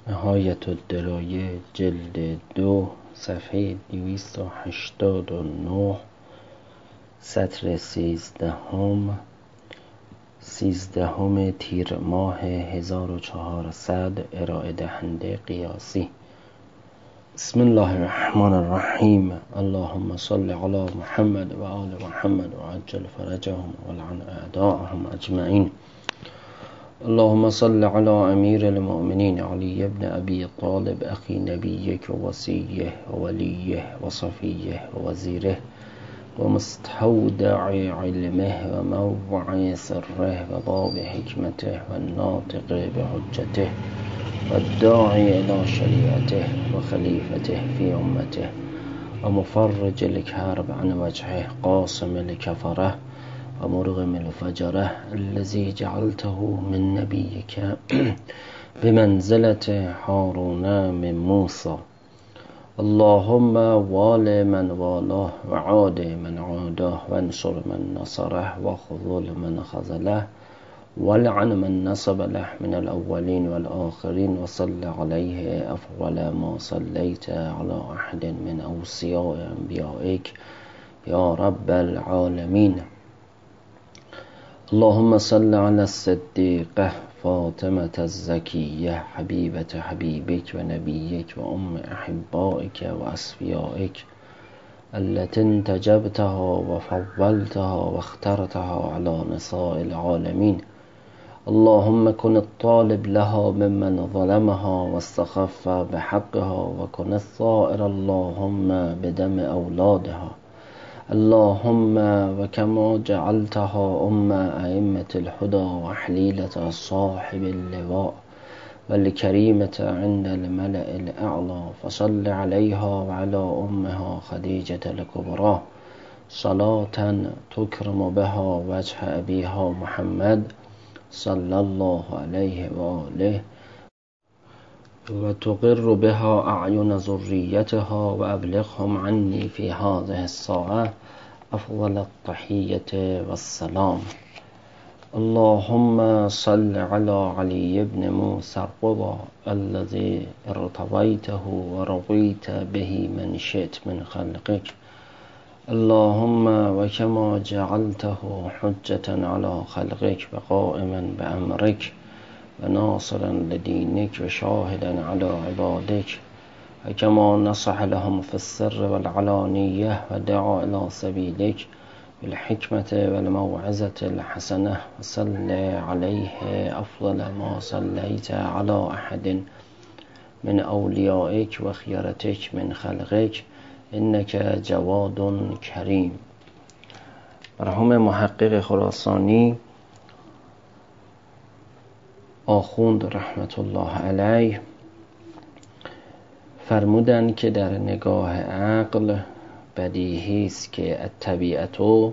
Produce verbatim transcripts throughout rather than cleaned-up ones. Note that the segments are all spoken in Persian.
نهایت الدرایه جلد دو صفحه دویست و هشتاد و نه سطر سیزدهم سیزدهم تیر ماه هزار و چهارصد ارائه دهنده قیاسی. بسم الله الرحمن الرحیم. اللهم صل علی محمد و آل محمد و عجل فرجهم و لعن اعداءهم اجمعین. اللهم صل على امیر المؤمنین علی ابن ابی طالب اخی نبیک و وصیه و ولیه و صفیه و وزیره و مستودع علمه و موضع سره و باب حکمته و الناطق بحجته و الداعی الى شریعته و خلیفته فی امته و مفرج الکرب عن وجهه قاسم الکفره و مرغم الفجره الذي جعلته من نبیک بمنزلة هارون من موسی. اللهم وال من والاه و عاد من عاداه و انصر من نصره و خذل من خذله ولعن من نصب له من الاولین والآخرین و صل علیه افضل ما صلیت على احد من اوصیاء انبیائک یا رب العالمین. اللهم صل على الصدیقه فاطمة الزکیه حبیبة حبیبک و نبیک و ام احبائک و اصفیائک التي انتجبتها و فضلتها و اخترتها على نساء العالمین. اللهم كن الطالب لها ممن ظلمها واستخف بحقها وكن الثائر اللهم بدم أولادها. اللهم وكما جعلتها أم أئمة الهدى وحليلة صاحب اللواء والكريمة عند الملأ الأعلى فصل عليها وعلى أمها خديجة الكبرى صلاة تكرم بها وجه أبيها محمد صلى الله عليه وآله وتقر بها أعين ذريتها وأبلغهم عني في هذه الساعة أفضل التحية والسلام. اللهم صل على علي بن موسى الرضا الذي ارتضيته ورضيت به من شئت من خلقك. اللهم وكما جعلته حجة على خلقك وقائما بأمرك وناصرا لدينك وشاهدا على عبادك وكما نصح لهم في السر والعلانية ودعا إلى سبيلك بالحكمة والموعظة الحسنة وصل عليه أفضل ما صليت على أحد من أوليائك وخيرتك من خلقك إنك جواد کریم. مرحوم محقق خراسانی آخوند رحمت الله علیه فرمودند که در نگاه عقل بدیهی است که الطبیعت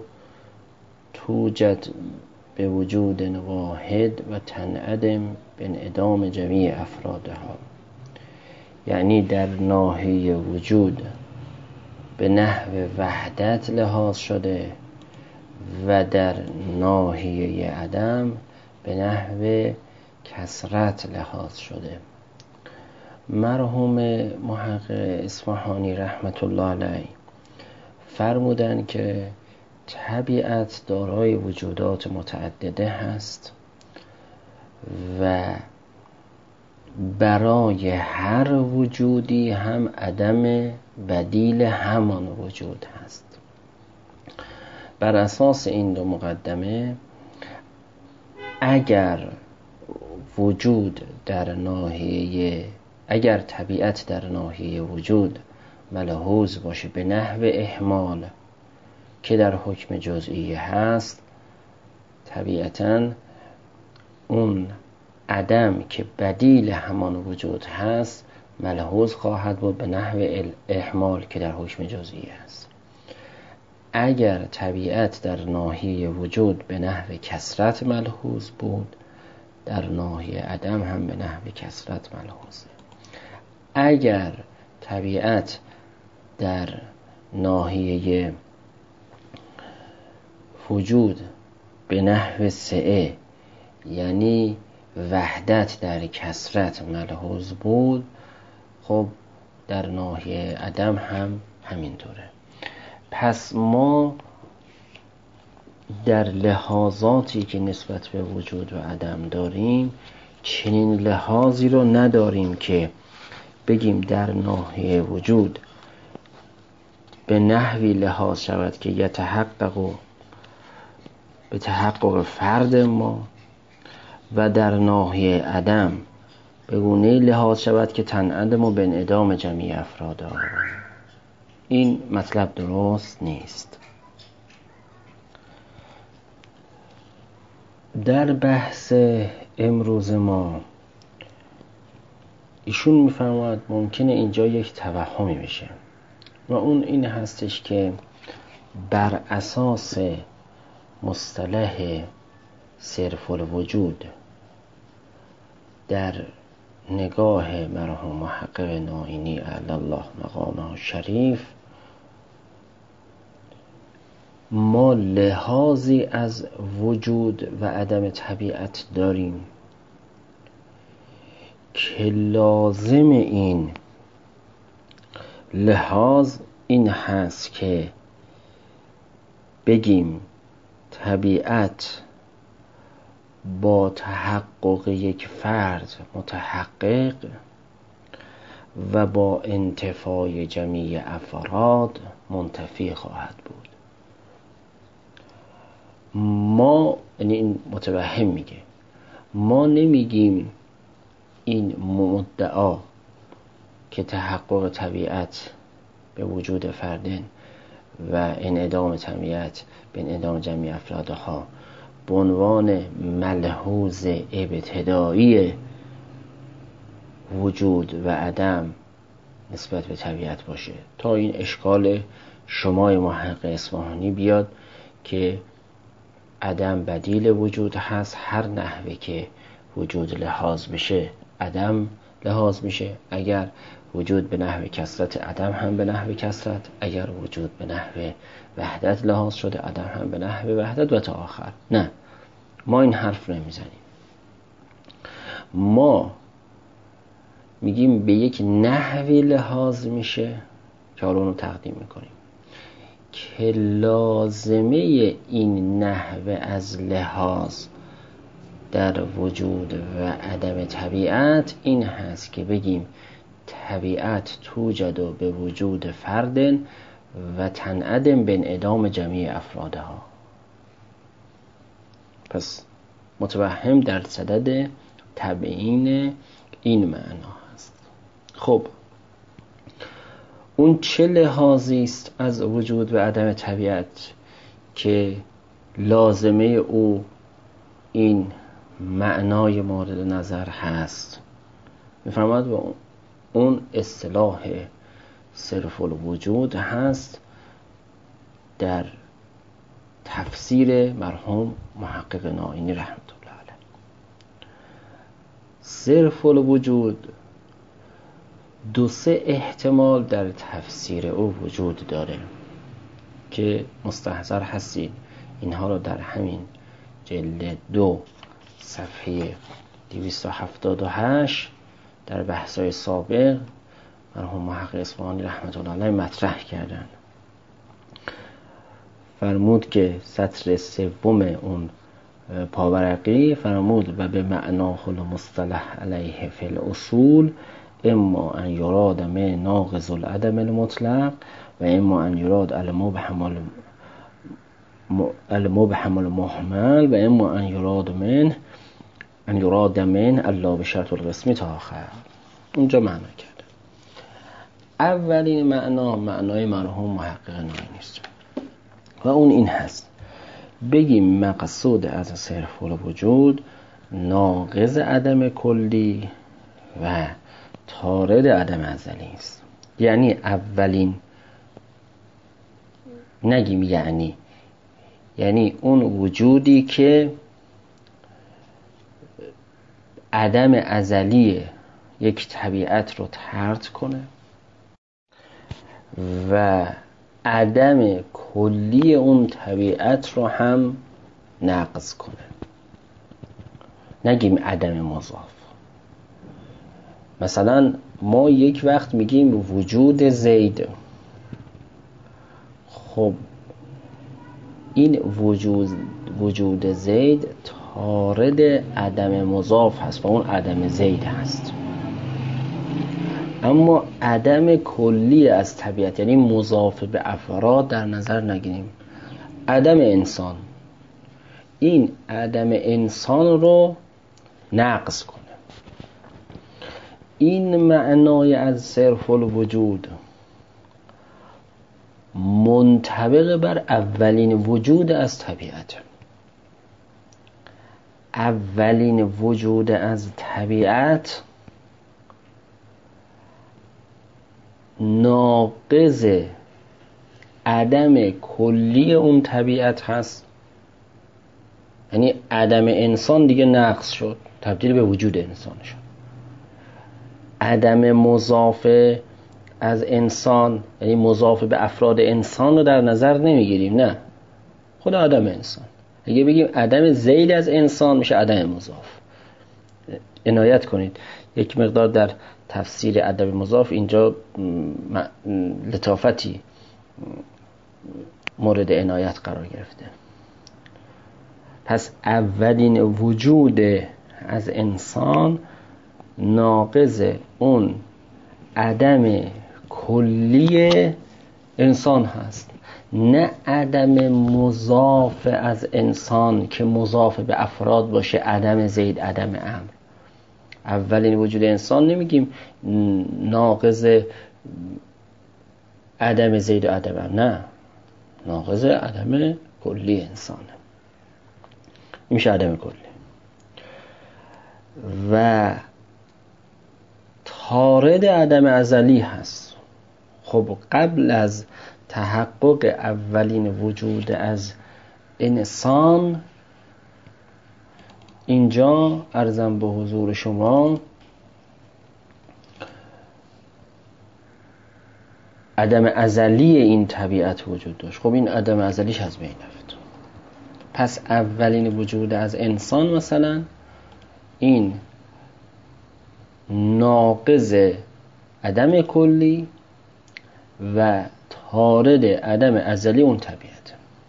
توجد به وجود واحد و تنعدم به انعدام جمیع افرادها، یعنی در ناحیه وجود به نحو وحدت لحاظ شده و در ناحیه عدم به نحو کثرت لحاظ شده. مرحوم محقق اصفهانی رحمت الله علیه فرمودند که طبیعت دارای وجودات متعدده هست و برای هر وجودی هم عدم بدیل همان وجود هست. بر اساس این دو مقدمه اگر وجود در ناحیه اگر طبیعت در ناحیه وجود ملحوظ باشه به نحو اهمال که در حکم جزئی هست، طبیعتاً اون عدم که بدیل همان وجود هست ملحوظ خواهد بود به نحو اهمال که در حکم جزئی است. اگر طبیعت در ناحیه وجود به نحو کثرت ملحوظ بود، در ناحیه عدم هم به نحو کثرت ملحوظه. اگر طبیعت در ناحیه وجود به نحو سعه، یعنی وحدت در کثرت ملحوظ بود، خب در ناحیه عدم هم همینطوره. پس ما در لحاظاتی که نسبت به وجود و عدم داریم چنین لحاظی رو نداریم که بگیم در ناحیه وجود به نحوی لحاظ شود که یتحقق به تحقق فرد ما و در ناحیه عدم به گونه لحاظ شود که تنعدم و به انعدام جمیع افراد آن. این مطلب درست نیست. در بحث امروز ما ایشون میفرماید ممکنه اینجا یک توهمی بشه و اون این هستش که بر اساس مصطلح صرف الوجود در نگاه مرحوم محقق نائینی اعلی الله مقامه شریف ما لحاظی از وجود و عدم طبیعت داریم که لازم این لحاظ این هست که بگیم طبیعت با تحقق یک فرد متحقق و با انتفای جمیع افراد منتفی خواهد بود. ما یعنی این متوهم میگه ما نمیگیم این مدعا که تحقق طبیعت به وجود فردن و انعدام طبیعت به انعدام جمیع افرادها به عنوان ملحوظ ابتدایی وجود و عدم نسبت به طبیعت باشه تا این اشکال شمای محقق اصفهانی بیاد که عدم بدیل وجود هست، هر نحوه که وجود لحاظ بشه عدم لحاظ میشه، اگر وجود به نحو کثرت عدم هم به نحو کثرت، اگر وجود به نحو وحدت لحاظ شده عدم هم به نحو وحدت و تا آخر. نه، ما این حرف نمیزنیم. ما میگیم به یک نحوی لحاظ میشه که حالا اونو تقدیم میکنیم که لازمه این نحو از لحاظ در وجود و عدم طبیعت این هست که بگیم طبیعت توجد و به وجود فرد و تنعدم به انعدام جمیع افرادها. پس متوهم در صدد تبیین این معنا هست. خب اون چه لحاظی است از وجود و عدم طبیعت که لازمه او این معنای مورد نظر هست؟ میفرماید و اون اصطلاح صرف الوجود هست در تفسیر مرحوم محقق نائینی رحمت الله علیه. صرف الوجود دو سه احتمال در تفسیر او وجود داره که مستحضر هستید اینها رو در همین جلد دو صفحه دویست و هفتاد و هشت در بحث‌های سابق مرحوم محقق اصفهانی رحمت الله علیه مطرح کردن. فرمود که سطر سوم اون پاورقی فرمود و به معناه المصطلح علیه فی الاصول اما ان یراد من ناقض العدم المطلق و اما ان یراد المبهم المبهم المهمل و اما ان یراد من ان یراد من الله بشرط القسمی تا آخر. اونجا معنا کرد. اولین معنا معنای مرحوم محقق نائینی است و اون این هست بگیم مقصود از صرف الوجود ناقض عدم کلی و طارد عدم ازلی است. یعنی اولین نگیم یعنی یعنی اون وجودی که عدم ازلی یک طبیعت رو طرد کنه و عدم کلی اون طبیعت رو هم نقض کنه. نگیم عدم مضاف. مثلا ما یک وقت میگیم وجود زید، خب این وجود وجود زید طارد عدم مضاف هست و اون عدم زید هست، اما عدم کلی از طبیعت، یعنی مضاف به افراد در نظر نگیریم. عدم انسان، این عدم انسان رو نقض کنه. این معنای از صرف الوجود منطبق بر اولین وجود از طبیعت. اولین وجود از طبیعت ناقض عدم کلی اون طبیعت هست، یعنی عدم انسان دیگه نقض شد، تبدیل به وجود انسان شد. عدم مضاف از انسان، یعنی مضاف به افراد انسان رو در نظر نمیگیریم، نه، خود عدم انسان. اگه بگیم عدم زید از انسان میشه عدم مضاف. عنایت کنید، یک مقدار در تفسیر عدم مضاف اینجا لطافتی مورد عنایت قرار گرفته. پس اولین وجود از انسان ناقض اون عدم کلی انسان هست، نه عدم مضاف از انسان که مضاف به افراد باشه، عدم زید عدم امر. اولین وجود انسان نمیگیم ناقض عدم زید و عدم امر، نه، ناقض عدم کلی انسانه، میشه عدم کلی. و طارد عدم ازلی هست. خب قبل از تحقق اولین وجود از انسان، اینجا عرضم به حضور شما عدم ازلی این طبیعت وجود داشت. خب این عدم ازلیش از بین رفت. پس اولین وجود از انسان مثلا این ناقض عدم کلی و طارد عدم ازلی اون طبیعت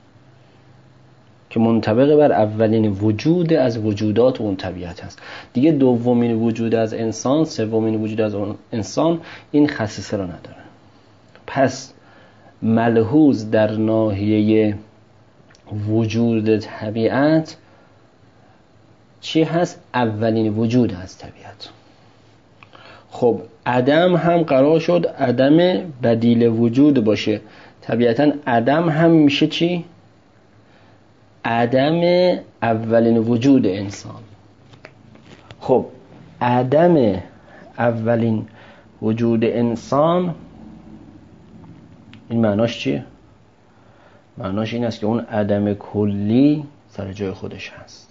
که منطبق بر اولین وجود از وجودات اون طبیعت هست. دیگه دومین وجود از انسان، سومین وجود از اون انسان این خصیصه رو نداره. پس ملحوظ در ناحیه وجود طبیعت چی هست؟ اولین وجود از طبیعت. خب عدم هم قرار شد عدم بدیل وجود باشه، طبیعتا عدم هم میشه چی؟ عدم اولین وجود انسان. خب عدم اولین وجود انسان این معناش چیه؟ معناش این است که اون عدم کلی سر جای خودش هست.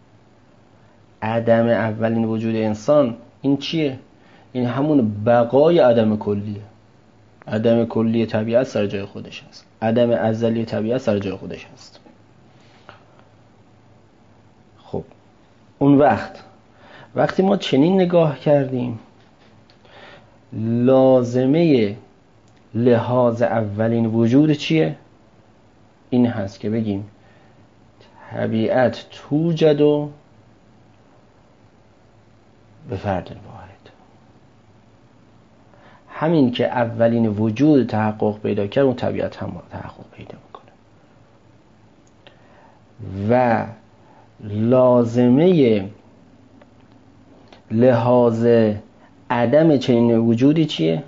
عدم اولین وجود انسان این چیه؟ این همون بقای عدم کلیه. عدم کلی طبیعت سر جای خودش هست، عدم ازلی طبیعت سر جای خودش هست. خب اون وقت وقتی ما چنین نگاه کردیم، لازمه لحاظ اولین وجود چیه؟ این هست که بگیم طبیعت توجد و به فرد واحد. همین که اولین وجود تحقق پیدا کرد، اون طبیعت هم تحقق پیدا میکنه. و لازمه لحاظ عدم چنین وجودی چیه؟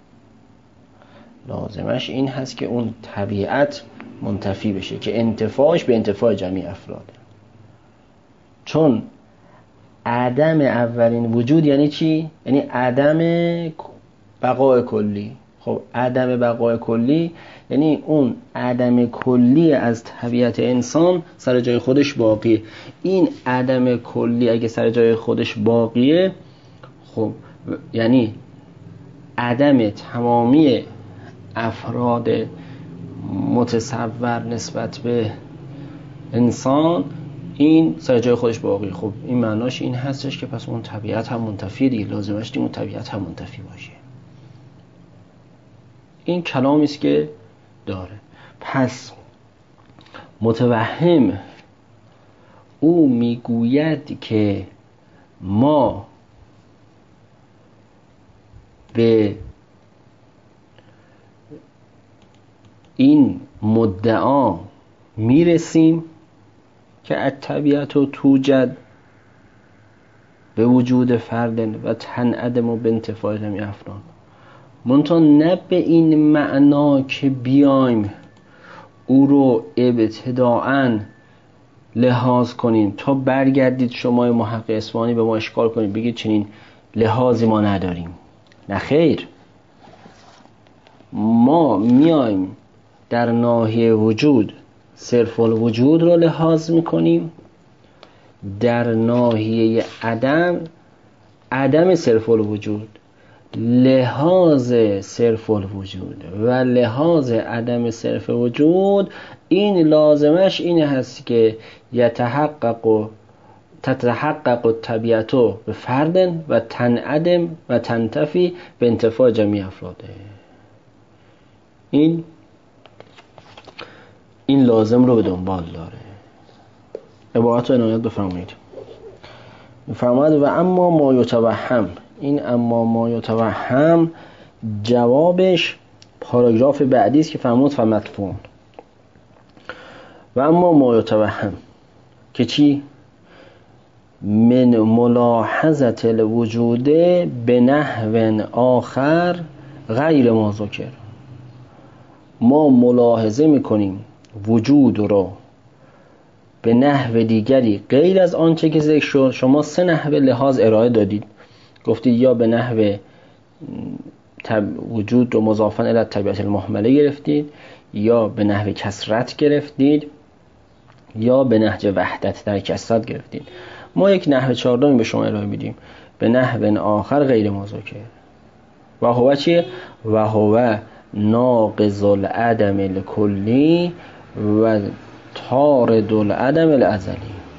لازمش این هست که اون طبیعت منتفی بشه، که انتفاعش به انتفاع جمعی افراده. چون عدم اولین وجود یعنی چی؟ یعنی عدم بقای کلی. خب عدم بقای کلی یعنی اون عدم کلی از طبیعت انسان سر جای خودش باقیه. این عدم کلی اگه سر جای خودش باقیه، خب یعنی عدم تمامی افراد متصور نسبت به انسان این سر جای خودش باقی. خب این معناش این هستش که پس اون طبیعت هم منتفیه دیگه، لازمش دیگه اون طبیعت هم منتفی باشه. این کلامی است که داره. پس متوهم او میگوید که ما به این مدعا میرسیم که الطبیعت و توجد به وجود فرد و تنعدم و به انتفاع جمعی افراد، منتها نه به این معنا که بیایم او رو ابتداعاً لحاظ کنیم تا برگردید شما محقق اصفهانی به ما اشکال کنید بگید چنین لحاظی ما نداریم. نه خیر، ما میایم در ناحیه وجود صرف الوجود رو لحاظ میکنیم، در ناحیه عدم عدم صرف الوجود. لحاظ صرف الوجود و لحاظ عدم صرف وجود این لازمش اینه هست که یتحقق و تتحقق الطبیعت به فرد و تنعدم و تنتفی به انتفاع جمعی افراده. این این لازم رو به دنبال داره. عبارت رو عنایت بفرمایید. فرماید و اما ما یتوهم، این اما ما یتوهم جوابش پاراگراف بعدی است که فرمود فمدفون. و اما ما یتوهم که چی؟ من ملاحظت الوجود به نحو آخر غیر ما ذکر. ما ملاحظه میکنیم وجود رو به نحو دیگری غیر از آنچه که ذکر شد. شما سه نحو لحاظ ارائه دادید، گفتید یا به نحو وجود رو مضافاً الی الطبیعت المهمله گرفتید، یا به نحو کثرت گرفتید، یا به نحو وحدت در کثرت گرفتید. ما یک نحو چهاردهم به شما ارائه میدیم، به نحو آخر غیر ما ذکر. و هو چیه؟ و هو ناقض العدم الکلی و طارد العدم الازلی.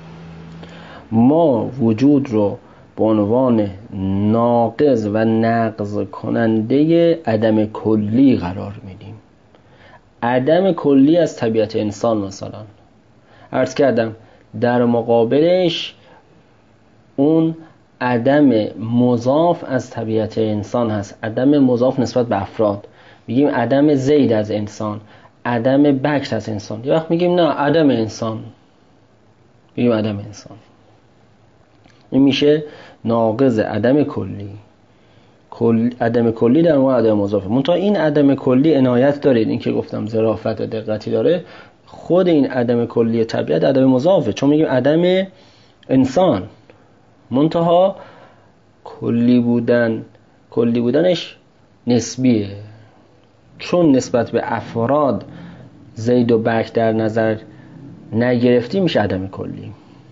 ما وجود رو به عنوان ناقض و نقض کننده عدم کلی قرار میدیم. عدم کلی از طبیعت انسان مثلا عرض کردم، در مقابلش اون عدم مضاف از طبیعت انسان هست، عدم مضاف نسبت به افراد. میگیم عدم زید از انسان، عدم بکر از انسان. یه وقت میگیم نه عدم انسان، میگیم عدم انسان. این میشه ناقض عدم کلی. کل عدم کلی در مورد عدم مضاف. منتها این عدم کلی عنایت دارید، این که گفتم ظرافت و دقتی داره. خود این عدم کلی طبیعت عدم مضافه، چون میگیم عدم انسان، منتها کلی بودن کلی بودنش نسبیه، چون نسبت به افراد زید و بکر در نظر نگرفتی میشه عدم کلی.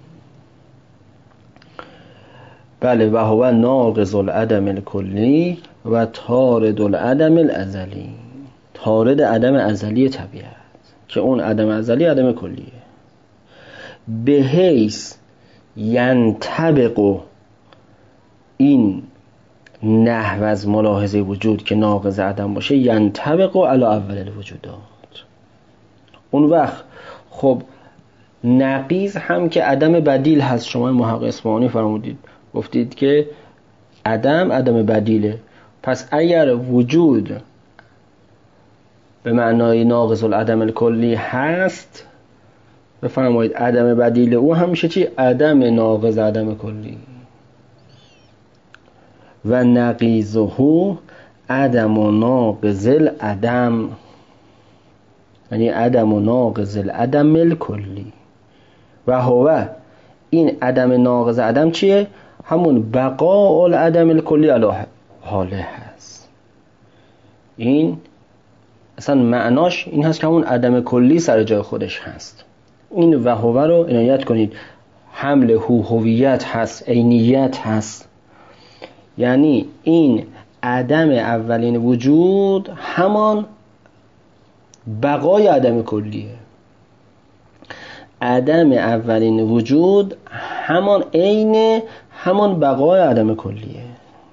بله. و هو ناقض العدم الکلی و طارد العدم الازلی، طارد عدم ازلی طبیعت که اون عدم ازلی عدم کلیه. به حیث ینطبق، این نحو از ملاحظه وجود که ناقض عدم باشه، ینطبق علی اول الوجودات. اون وقت خب نقیض هم که عدم بدیل هست. شما محقق اصفهانی فرمودید، گفتید که عدم عدم بدیله. پس اگر وجود به معنای ناقض العدم الکلی هست، بفرمایید عدم بدیل او هم میشه چی؟ عدم ناقض عدم کلی. و نقیضه عدم و ناقض العدم، یعنی عدم و ناقض العدم الکلی. و هو، این عدم ناقض عدم چیه؟ همون بقاء العدم الکلی علی حاله هست. این اصلا معناش این هست که همون عدم کلی سر جای خودش هست. این و هو رو عنایت کنید. حمل هو هویت هست، عینیت هست. یعنی این عدم اولین وجود همان بقای عدم کلیه. عدم اولین وجود همان عین همان بقای عدم کلیه.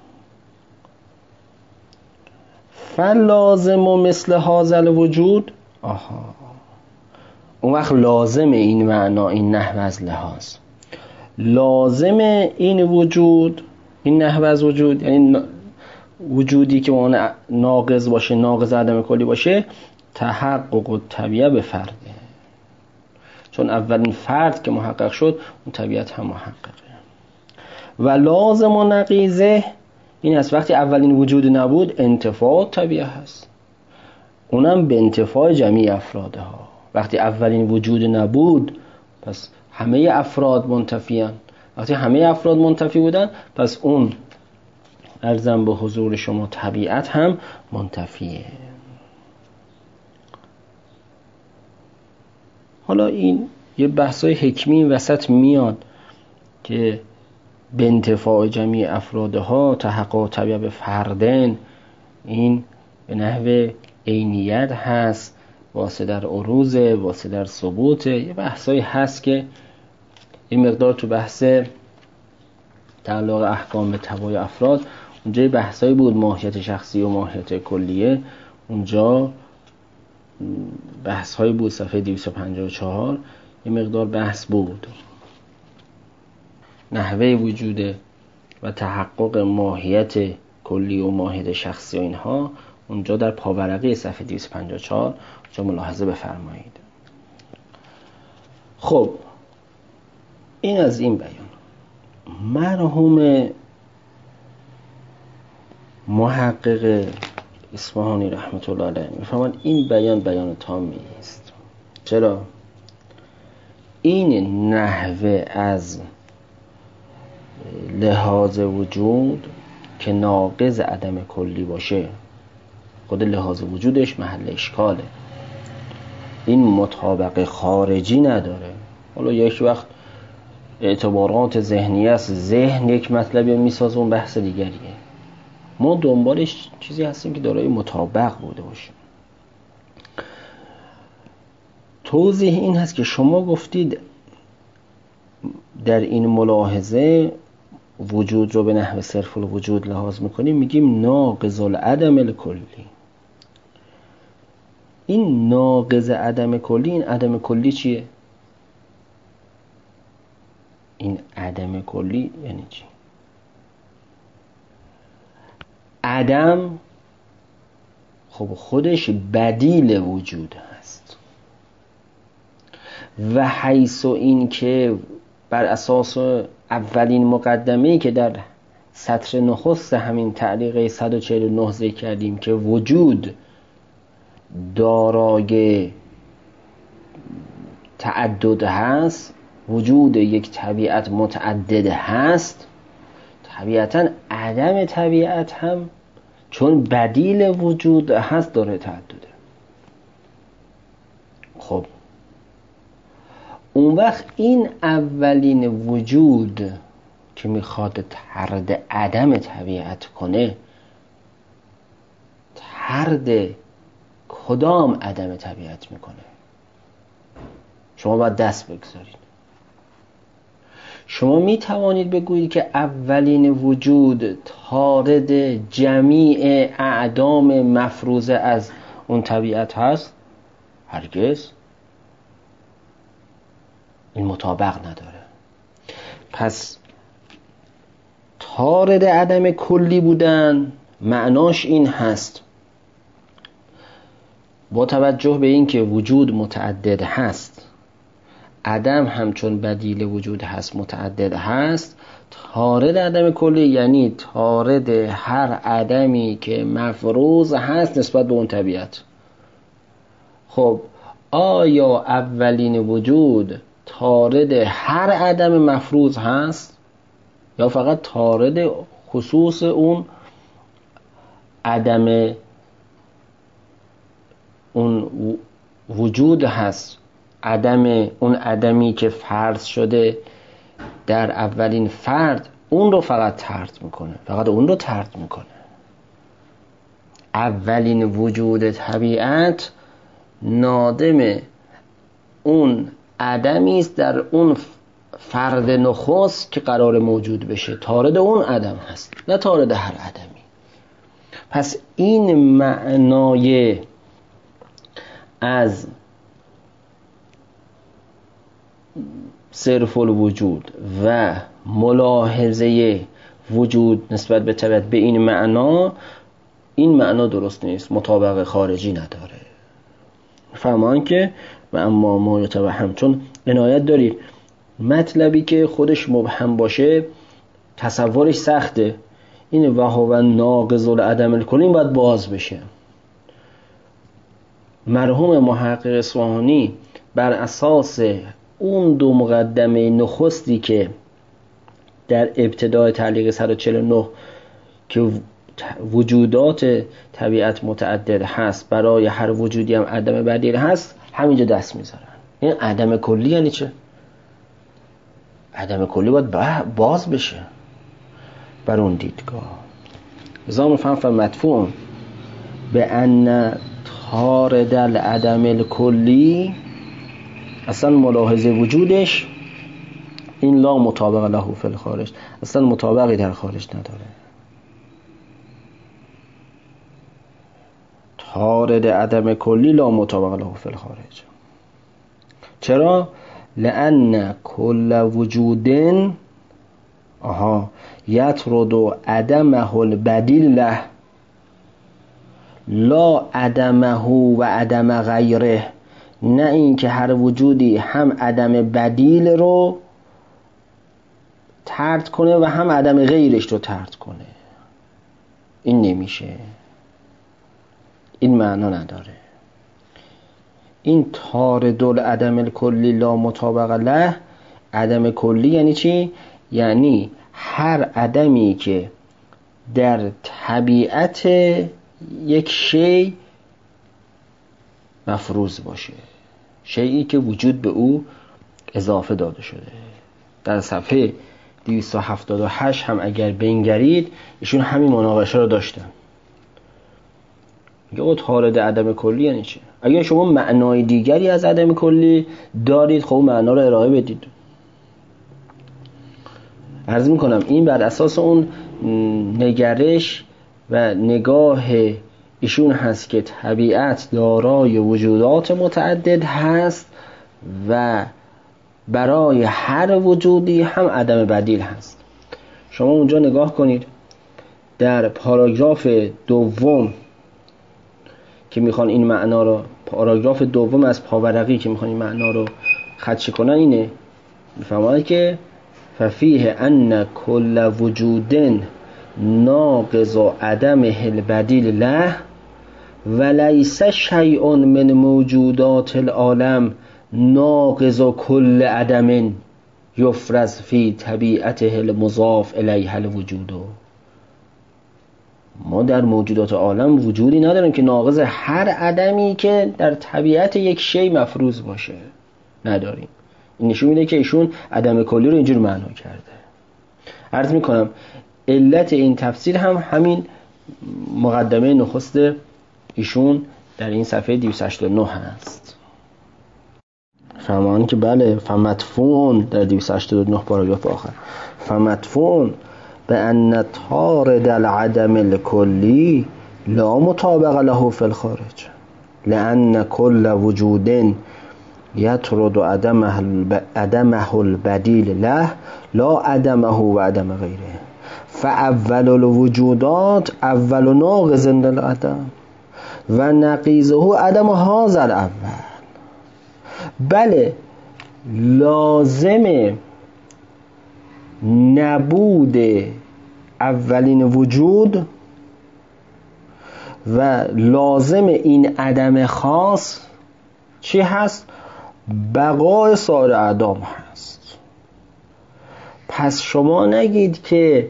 فلازم و مثل هازل وجود، آها اون وقت لازم این معنا، این نحو از لحاظ لازم این وجود، این نحو از وجود یعنی وجودی که اون ناقض باشه، ناقض عدم کلی باشه، تحقق و طبیعه به فرده، چون اولین فرد که محقق شد اون طبیعت هم محققه. و لازم و نقیضه این است وقتی اولین وجود نبود انتفاع طبیعه هست، اونم به انتفاع جمعی افراده ها. وقتی اولین وجود نبود پس همه افراد منتفی هن. وقتی همه افراد منتفی بودن پس اون عرضم به حضور شما طبیعت هم منتفیه. حالا این یه بحثای حکمی این وسط میاد که به انتفاع جمعی افرادها تحقق طبیعه به فردن، این به نحو عینیت هست، واسه در عروض، واسه در ثبوت. یه بحثایی هست که این مقدار تو بحث تعلق احکام به تبع افراد اونجا بحثایی بود، ماهیت شخصی و ماهیت کلیه، اونجا بحثایی بود صفحه دویست و پنجاه و چهار یه مقدار بحث بود. نحوه وجود و تحقق ماهیت کلی و ماهیت شخصی و اینها اونجا در پاورقی صفحه دویست و پنجاه و چهار اونجا ملاحظه بفرمایید. خب این از این بیان. مرحوم محقق اصفهانی رحمت الله علیه میفهمن این بیان بیان تامی است. چرا؟ این نحوه از لحاظ وجود که ناقض عدم کلی باشه، خود لحاظ وجودش محل اشکاله، این مطابق خارجی نداره. حالا یک وقت اعتبارات ذهنی است، ذهن یک مطلبی میسازه، اون بحث دیگریه. ما دنبالش چیزی هستیم که دارای مطابق بوده باشه. توضیح این هست که شما گفتید در این ملاحظه وجود رو به نحو صرف الوجود لحاظ میکنیم، میگیم ناقض العدم الکلی. این ناقض عدم کلی، این عدم کلی چیه؟ این عدم کلی یعنی چی؟ عدم خب خودش بدیل وجود هست و حیث این که بر اساس اولین مقدمه‌ای که در سطر نخست همین تعلیق صد و چهل و نه ذکر کردیم که وجود دارای تعدد هست، وجود یک طبیعت متعدد هست، طبیعتاً عدم طبیعت هم چون بدیل وجود هست داره تعدده. خب اون وقت این اولین وجود که میخواد طرد عدم طبیعت کنه، طرد کدام عدم طبیعت میکنه؟ شما باید دست بگذارید. شما می توانید بگویید که اولین وجود طارد جمیع اعدام مفروضه از اون طبیعت هست؟ هرگز. این مطابق نداره. پس طارد عدم کلی بودن معناش این هست با توجه به این که وجود متعدد هست، عدم همچون بدیل وجود هست متعدد هست، طارد عدم کلی یعنی طارد هر عدمی که مفروض هست نسبت به اون طبیعت. خب آیا اولین وجود طارد هر عدم مفروض هست یا فقط طارد خصوص اون عدم اون وجود هست؟ عدم اون عدمی که فرض شده در اولین فرد اون رو فقط طرد میکنه، فقط اون رو طرد میکنه. اولین وجود طبیعت نادم اون عدمی است در اون فرد نخست که قرار موجود بشه، طارد اون عدم هست، نه طارد هر عدمی. پس این معنای از صرف الوجود و ملاحظه وجود نسبت به طبیعت به این معنا، این معنا درست نیست، مطابق خارجی نداره. فهمان که و اما ما یتوهم، چون عنایت دارید مطلبی که خودش مبهم باشه تصورش سخته. این وهو ناقض العدم الکلی باید باز بشه. مرحوم محقق اصفهانی بر اساس اون دو مقدمه نخستی که در ابتدای تعلیق صد و چهل و نه که وجودات طبیعت متعدد هست، برای هر وجودی هم عدم بدیل هست، همینجا دست میذارن. این عدم کلی یعنی چه؟ عدم کلی باید باز بشه بر اون دیدگاه. نظام فهم مدفوع به ان طارد العدم الکلی، اصلا ملاحظه وجودش این لا مطابق له فی الخارج، اصلا مطابقی در خارج نداره. طارد عدم کلی لا مطابق له فی الخارج. چرا؟ لأن کل وجود آها یطرد عدمه البدیل له لا عدمه و عدم غیره. نه این که هر وجودی هم عدم بدیل رو طرد کنه و هم عدم غیرش رو طرد کنه. این نمیشه، این معنا نداره. این طارد العدم الکلی لا مطابق له، عدم کلی یعنی چی؟ یعنی هر عدمی که در طبیعت یک شی مفروض باشه، شیئی که وجود به او اضافه داده شده. در صفحه دویست و هفتاد و هشت هم اگر بنگرید ایشون همین مناقشه رو داشتن. میگه او طارد عدم کلی یعنی چی؟ اگر شما معنای دیگری از عدم کلی دارید، خب معنا رو ارائه بدید. عرض میکنم این بر اساس اون نگرش و نگاه ایشون هست که طبیعت دارای وجودات متعدد هست و برای هر وجودی هم عدم بدیل هست. شما اونجا نگاه کنید در پاراگراف دوم که میخوان این معنا رو، پاراگراف دوم از پاورقی که میخوان این معنا رو خدشه کنن، اینه میفهمند که ففیه ان کل وجود ناقض عدمه البدیل له ولیس شیء من موجودات العالم ناقض کل عدم یفرز فی طبیعته المضاف الیه الوجود. ما در موجودات عالم وجودی نداریم که ناقض هر عدمی که در طبیعت یک شی مفروض باشه نداریم. این نشون میده که ایشون عدم کلی رو اینجور معنا کرده. عرض میکنم علت این تفسیر هم همین مقدمه نخست ایشون در این صفحه دویست و هشتاد و نه هست. فهمان که بله، فمدفون در دویست و هشتاد و نه پاراگراف آخر، فمدفون به ان طارد العدم الکلی لا مطابق له فی الخارج لان کل وجود یطرد عدمه البدیل له لا عدمه و عدم غیره فاول الوجودات اول ناقض للعدم و نقیضه عدم هذا الاول. بله، لازم نبود اولین وجود و لازم این عدم خاص چی هست؟ بقای سایر اعدام هست. پس شما نگید که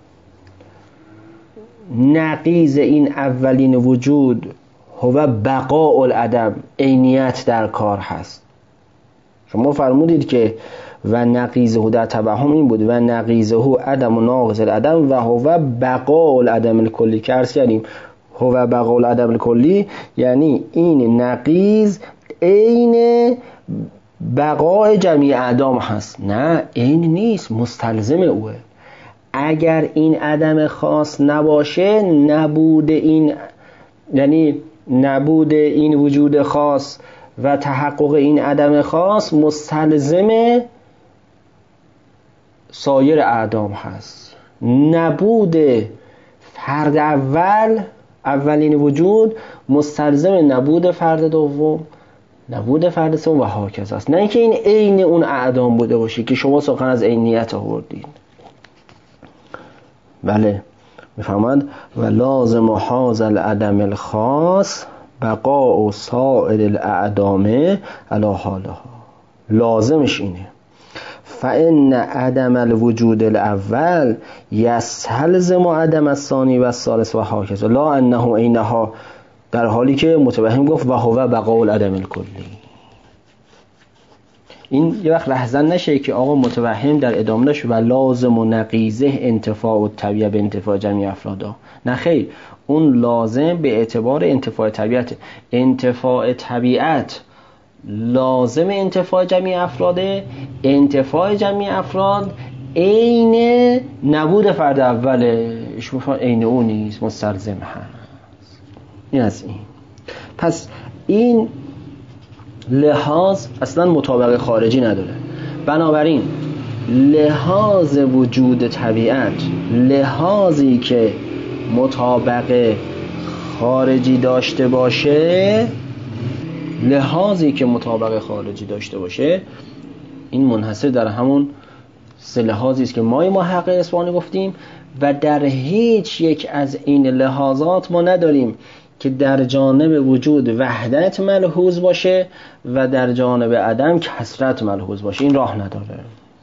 نقیض این اولین وجود هو بقاء العدم، عینیت در کار هست. شما فرمودید که و نقیضه در توهم این بود و نقیضه عدم و ناقض العدم و هو بقاء العدم الکلی که عرض کردیم هو بقاء العدم الکلی یعنی این نقیض عین بقای جمیع اعدام هست. نه، این نیست، مستلزم اوه. اگر این عدم خاص نباشه، نبود این، یعنی نبود این وجود خاص و تحقق این عدم خاص مستلزم سایر اعدام هست. نبود فرد اول، اولین وجود، مستلزم نبود فرد دوم، نبود فرد سوم و هاکذا است. نه اینکه این عین اون اعدام بوده باشه که شما سخن از عینیت آوردید. بله، میفهمند و لازم هذا العدم الخاص بقاء سائر الاعدام علی حالها. لازمش اینه. فإن عدم الوجود الاول یستلزم عدم الثانی و الثالث و هاکذا لا انه عینها، در حالی که متوهم گفت و هو بقاء العدم الکلی. این یه وقت لحظن نشه که آقا متوهم در ادامه داشت و لازم و نقیزه انتفاع و طبیعه به انتفاع جمعی افرادا. نه خیر، اون لازم به اعتبار انتفاع طبیعت. انتفاع طبیعت لازم انتفاع جمعی افراده. انتفاع جمعی افراد عین نبود فرد اوله، شما عین اون نیست، مستلزم هست. این از این. پس این لحاظ اصلا مطابق خارجی نداره. بنابراین لحاظ وجود طبیعت، لحاظی که مطابق خارجی داشته باشه، لحاظی که مطابق خارجی داشته باشه، این منحصر در همون سه لحاظی است که ما محقق اصفهانی گفتیم و در هیچ یک از این لحاظات ما نداریم که در جانب وجود وحدت ملحوظ باشه و در جانب عدم کثرت ملحوظ باشه. این راه نداره.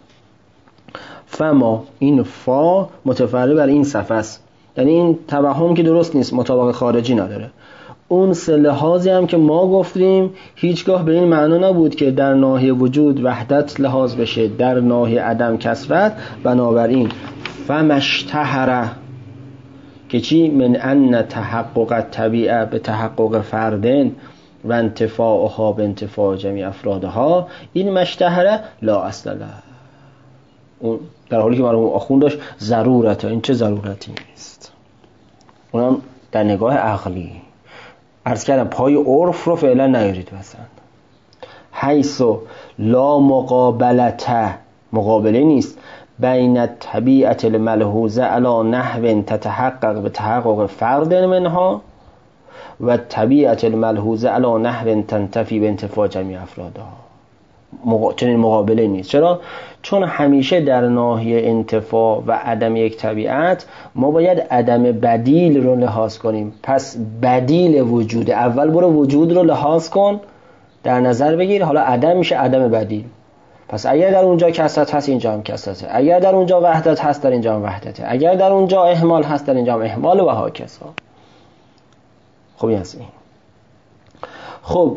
فما، این فا متفرع بر این صفحه است، یعنی این توهم که درست نیست، مطابق خارجی نداره. اون سه لحاظی هم که ما گفتیم هیچگاه به این معنا نبود که در ناحیه وجود وحدت لحاظ بشه، در ناحیه عدم کثرت. بنابراین فمشتهره که چی؟ من ان تحقق طبیعه به تحقق فردن و انتفاعها به انتفاع جمعی افرادها، این مشتهره لا اصل له. اون در حالی که مرحوم آخوند داشت ضرورته، این چه ضرورتی نیست. اونم در نگاه عقلی عرض کردم پای عرف رو فعلا نیارید وسط. حیث لا مقابلته، مقابله نیست، بین الطبیعت الملحوظه علی نحو تتحقق به تحقق فرد منها و طبیعت الملحوظه علی نحو تنتفی به انتفاع جمعی افرادها. مق... چنین مقابله نیست. چرا؟ چون همیشه در ناحیه انتفاع و عدم یک طبیعت ما باید عدم بدیل رو لحاظ کنیم. پس بدیل وجود، اول برو وجود رو لحاظ کن، در نظر بگیر، حالا عدم میشه عدم بدیل. پس اگر در اونجا کثرت هست اینجا هم کثرته، اگر در اونجا وحدت هست در اینجا هم وحدته، اگر در اونجا اهمال هست در اینجا هم اهمال و هاکذا. خب این هست این. خب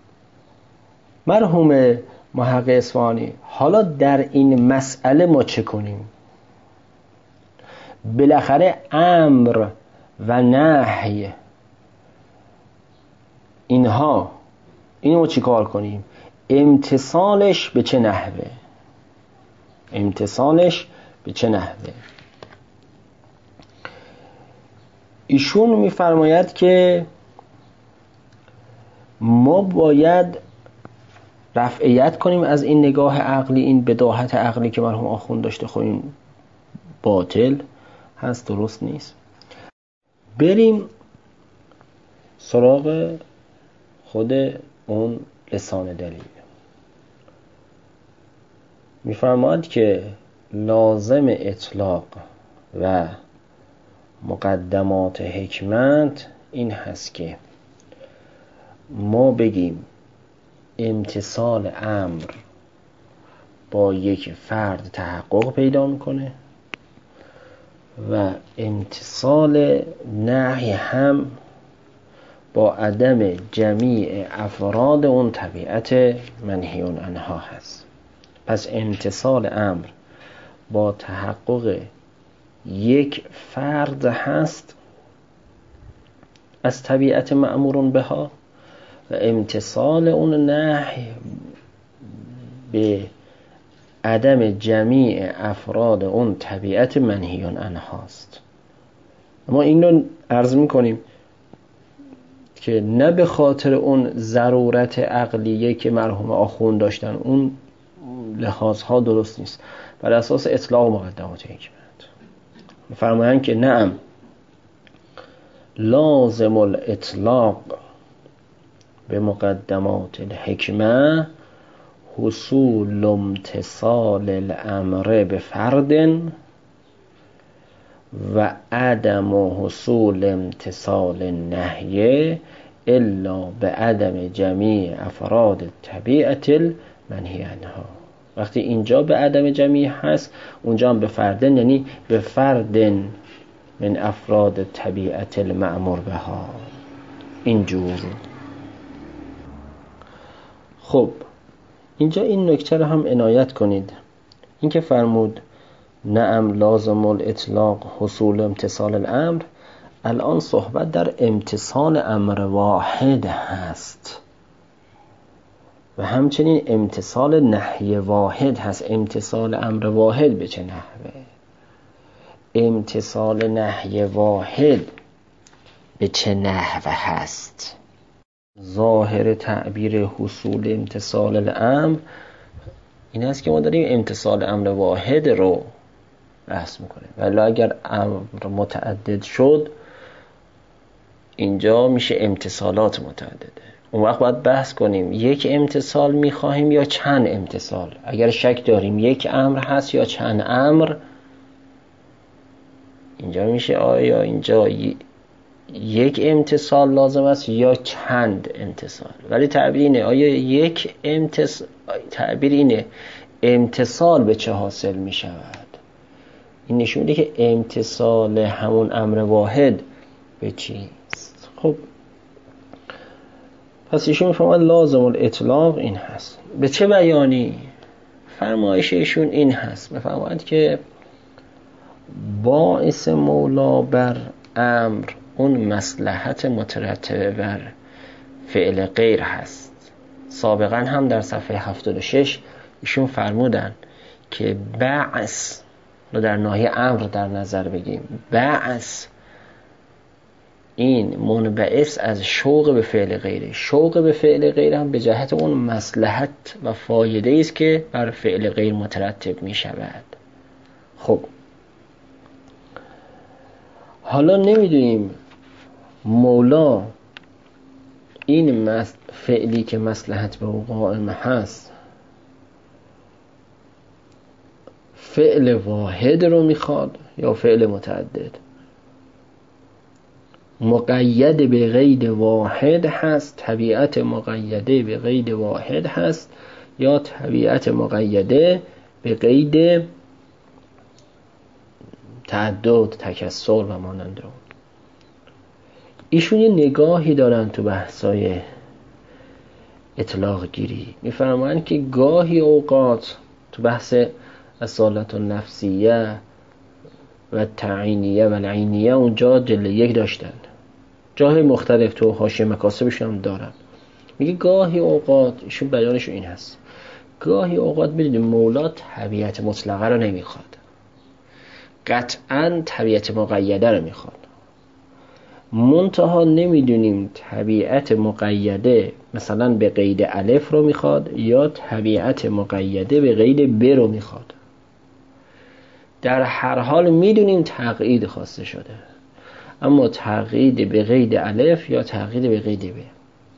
مرحوم محقق اصفهانی، حالا در این مسئله ما چه کنیم؟ بالاخره امر و نهی اینها، اینو چی کار کنیم؟ امتصالش به چه نحوه؟ امتصالش به چه نحوه؟ ایشون میفرماید که ما باید رفعیت کنیم از این نگاه عقلی، این بداهت عقلی که مرحوم آخوند داشته. خب این باطل هست، درست نیست. بریم سراغ خود اون لسان دلیل. میفرماید که لازم اطلاق و مقدمات حکمت این هست که ما بگیم امتصال امر با یک فرد تحقق پیدا میکنه و امتصال نهی هم با عدم جمیع افراد اون طبیعت منهیون عنها هست. پس امتصال امر با تحقق یک فرد هست از طبیعت مأمورون بها و امتصال اون نهی به عدم جمیع افراد اون طبیعت منهیون عنهاست. ما این رو عرض میکنیم که نه به خاطر اون ضرورت عقلیه که مرحوم آخوند داشتن، اون لحاظها درست نیست، بر اساس اطلاق مقدمات حکمت فرمایند که نعم لازم الاطلاق به مقدمات الحکمه حصول امتصال الامر به فرد و عدم حصول امتصال النهی الا به عدم جمیع افراد طبیعت المنهی عنها. وقتی اینجا به عدم جمیع هست، اونجا هم به فردن، یعنی به فردن من افراد طبیعت المأمور بها. اینجور. خب اینجا این نکته رو هم عنایت کنید، این که فرمود نعم لازم الاطلاق حصول امتصال الامر، الان صحبت در امتصال امر واحد هست و همچنین امتصال نهی واحد هست. امتصال امر واحد به چه نحوه؟ امتصال نهی واحد به چه نحوه هست؟ ظاهر تعبیر حصول امتصال الامر این است که ما داریم امتصال امر واحد رو بحث میکنیم، ولی اگر امر متعدد شد اینجا میشه امتصالات متعدده. اون وقت باید بحث کنیم یک امتصال میخواهیم یا چند امتصال. اگر شک داریم یک امر هست یا چند امر، اینجا میشه آیا اینجا یک امتصال لازم است یا چند امتصال. ولی تعبیر اینه آیا یک امتصال، تعبیر اینه امتصال به چه حاصل میشود. این نشون میده که امتصال همون امر واحد به چیست. خب پس ایشون میفهمد لازم الاطلاق این هست. به چه بیانی؟ فرمایش ایشون این هست، میفهمد که باعث مولا بر امر اون مصلحت مترتبه بر فعل غیر هست. سابقا هم در صفحه هفتاد و شش ایشون فرمودن که بعث رو در ناحیه امر در نظر بگیم. بعث این منبعث از شوق به فعل غیره. شوق به فعل غیر هم به جهت اون مصلحت و فایده است که بر فعل غیر مترتب می شود. خب حالا نمیدونیم مولا این فعلی که مصلحت به او قائم هست فعل واحد رو میخواد یا فعل متعدد. مقید به قید واحد هست، طبیعت مقیده به قید واحد هست، یا طبیعت مقیده به قید تعدد، تکسر و مانند اون. ایشون یه نگاهی دارن تو بحثای اطلاق گیری. میفرمایند که گاهی اوقات تو بحث اصالت النفسیه و تعینیه و العینیه اونجا جلد یک داشتن، جاهای مختلف تو حاشیه مکاسبشون هم دارن. میگه گاهی اوقات، ایشون بیانشون این هست، گاهی اوقات بدید مولا طبیعت مطلقه رو نمیخواد، قطعا طبیعت مقیده رو میخواد. منتها نمیدونیم طبیعت مقیده مثلا به قید الف رو میخواد یا طبیعت مقیده به قید ب رو میخواد. در هر حال میدونیم تقیید خواسته شده، اما تقیید به قید الف یا تقیید به قید ب.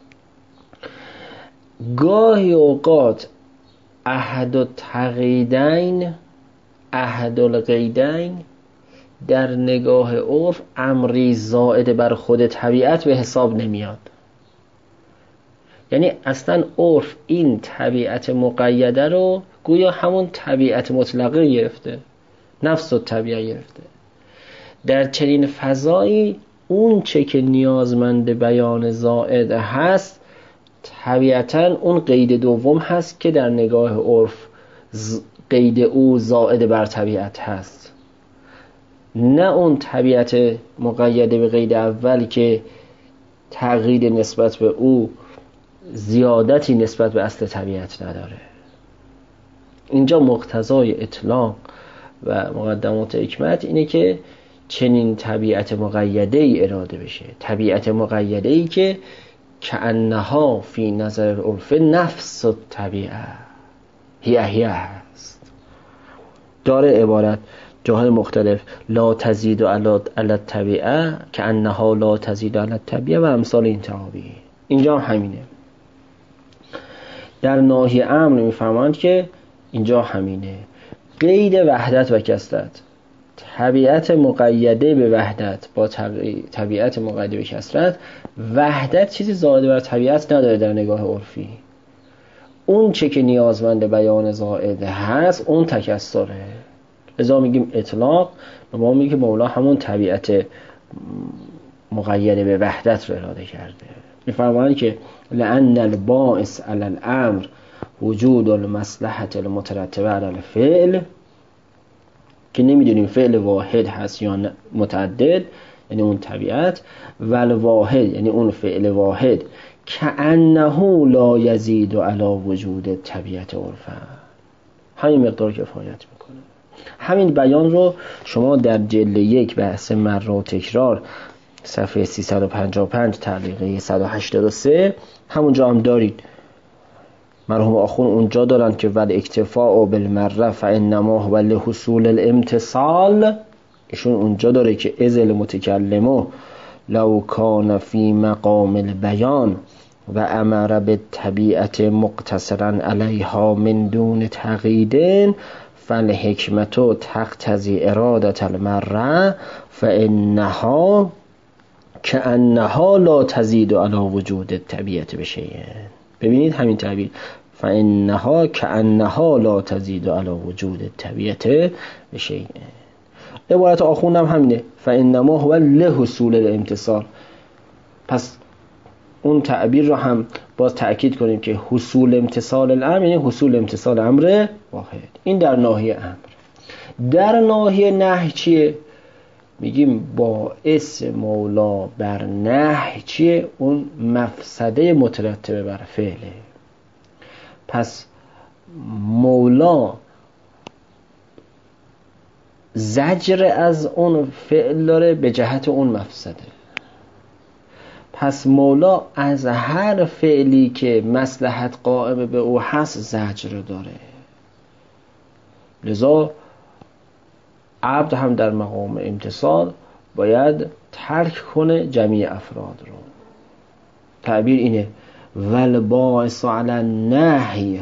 گاهی اوقات احد التقییدین احد القیدین در نگاه عرف امری زائد بر خود طبیعت به حساب نمیاد. یعنی اصلا عرف این طبیعت مقیده رو گویا همون طبیعت مطلقه گرفته، نفس و طبیعه گرفته. در چنین فضایی اون چه که نیازمند بیان زائد هست طبیعتا اون قید دوم هست که در نگاه عرف قید او زائد بر طبیعت هست، نه اون طبیعت مقیده به قید اول که تغییر نسبت به او زیادتی نسبت به اصل طبیعت نداره. اینجا مقتضای اطلاق و مقدمات حکمت اینه که چنین طبیعت مقیده ای اراده بشه، طبیعت مقیده ای که کأنها فی نظر العرف نفس الطبیعه هی هی هست. داره عبارت جاهای مختلف لا تزید علی الطبیعه کأنها لا تزید علی الطبیعه و امثال این تعابیر. اینجا هم همینه. در ناحیه امر میفهمند که اینجا همینه. قید وحدت و کثرت، طبیعت مقیده به وحدت با طبیعت مقیده به کثرت. وحدت چیزی زائد بر طبیعت نداره در نگاه عرفی. اون چه که نیازمند بیان زائد هست اون تکثره. لذا میگیم اطلاق و ما میگیم مولا همون طبیعت مقیده به وحدت رو اراده کرده. میفرمایند که لأن الباعث علی الامر وجود المصلحة المترتبه علی الفعل، که نمیدونیم فعل واحد هست یا متعدد، یعنی اون طبیعت، و الواحد یعنی اون فعل واحد کأنه لا یزید علی وجود طبیعت عرفا. همین مقدار کفایت میکنه. همین بیان رو شما در جلد یک بحث مر و تکرار صفحه سیصد و پنجاه و پنج تعلیقه صد و هشتاد و سه همونجا هم دارید. مرحوم آخون اونجا دارن که ول اکتفاء بالمره فانما هو لحصول الامتصال. ایشون اونجا داره که اذ المتکلم لو کان فی مقام البیان و امر بالطبیعت مقتصرا علیها من دون تقیید فالحکمت تقتضی اراده المره فانها کأنها لا تزید علی وجود الطبیعت بشیء. ببینید همین تعبیر فانها کأنها لا تزید علی وجود الطبیعت بشیء. عبارت آخون هم همینه فانما هو لحصول الامتصال. پس اون تعبیر رو هم باز تأکید کنیم که حصول امتصال الامر یعنی حصول امتصال امر واحد. این در ناحیه امر. در ناحیه نهی چیه؟ میگیم باعث مولا بر نهی چیه؟ اون مفسده مترتبه بر فعله. پس مولا زجر از اون فعل داره به جهت اون مفسده. پس مولا از هر فعلی که مصلحت قائم به او هست زجر داره. لذا عبد هم در مقام امتصال باید ترک کنه جمیع افراد رو. تعبیر اینه والباعث علی النهی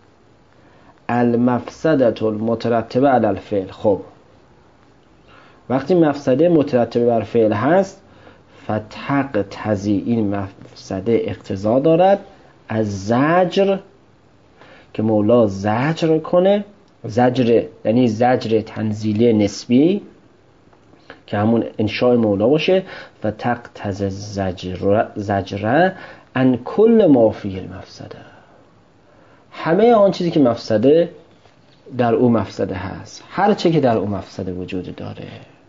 المفسدة المترتبه علی الفعل. خب وقتی مفسده مترتبه بر فعل هست فتق تزی، این مفسده اقتضا دارد از زجر که مولا زجر کنه. زجر یعنی زجر تنزیلی نسبی که همون انشاء مولا باشه. فتق تز زجر زجره ان کل ما فیه المفسده، همه آن چیزی که مفسده در او مفسده هست، هر چی که در او مفسده وجود داره.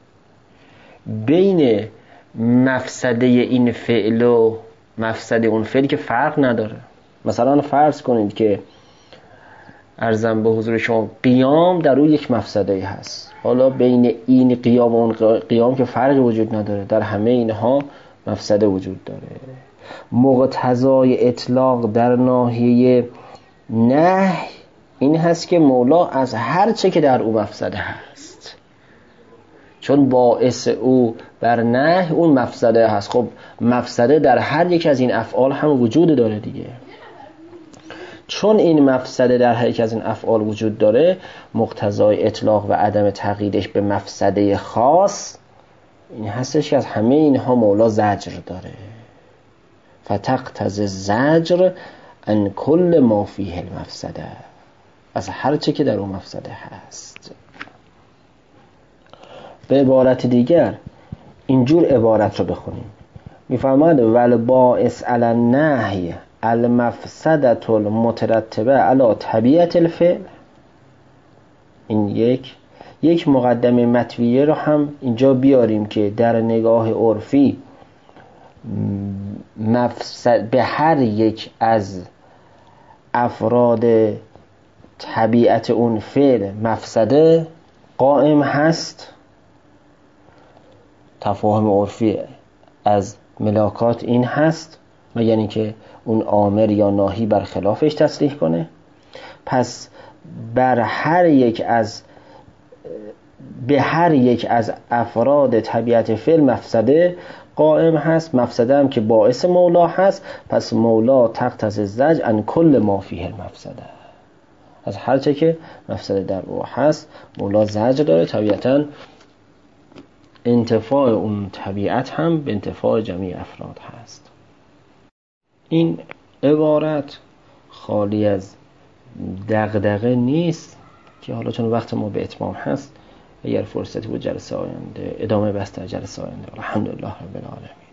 بین مفسده این فعل و مفسده اون فعلی که فرق نداره. مثلا فرض کنید که عرضم به حضور شما قیام در او یک مفسده هست. حالا بین این قیام و اون قیام که فرقی وجود نداره، در همه اینها مفسده وجود داره. مقتضای اطلاق در ناحیه نهی این هست که مولا از هر چه که در او مفسده هست، چون باعث او بر نهی اون مفسده هست. خب مفسده در هر یک از این افعال هم وجود داره دیگه. چون این مفسده در هر یک از این افعال وجود داره، مقتضای اطلاق و عدم تقییدش به مفسده خاص این هستش که از همه اینها مولا زجر داره. فتقتضی الزجر ان کل ما فیه المفسده، از هر چه که در اون مفسده هست. به عبارت دیگر اینجور عبارت رو بخونیم. میفرماید والباعث علی النهی المفسدة المترتبه علی طبیعت الفعل. این یک یک مقدمه مطویه رو هم اینجا بیاریم که در نگاه عرفی مفسد به هر یک از افراد طبیعت اون فعل مفسده قائم هست. تفاهم عرفی از ملاکات این هست، و یعنی که اون آمر یا ناهی بر خلافش تصریح کنه. پس بر هر یک از به هر یک از افراد طبیعت فعل مفسده قائم هست. مفسده هم که باعث مولا هست، پس مولا تقتضی الزجر عن کل ما فیه المفسده. از هر چه که مفسده در او هست مولا زجر داره. طبیعتاً انتفاع اون طبیعت هم به انتفاع جمعی افراد هست. این عبارت خالی از دغدغه نیست که حالا چون وقت ما به اتمام هست، اگر فرصتی بود جلسه آینده ادامه بحث در جلسه آینده. الحمدلله رب العالمین.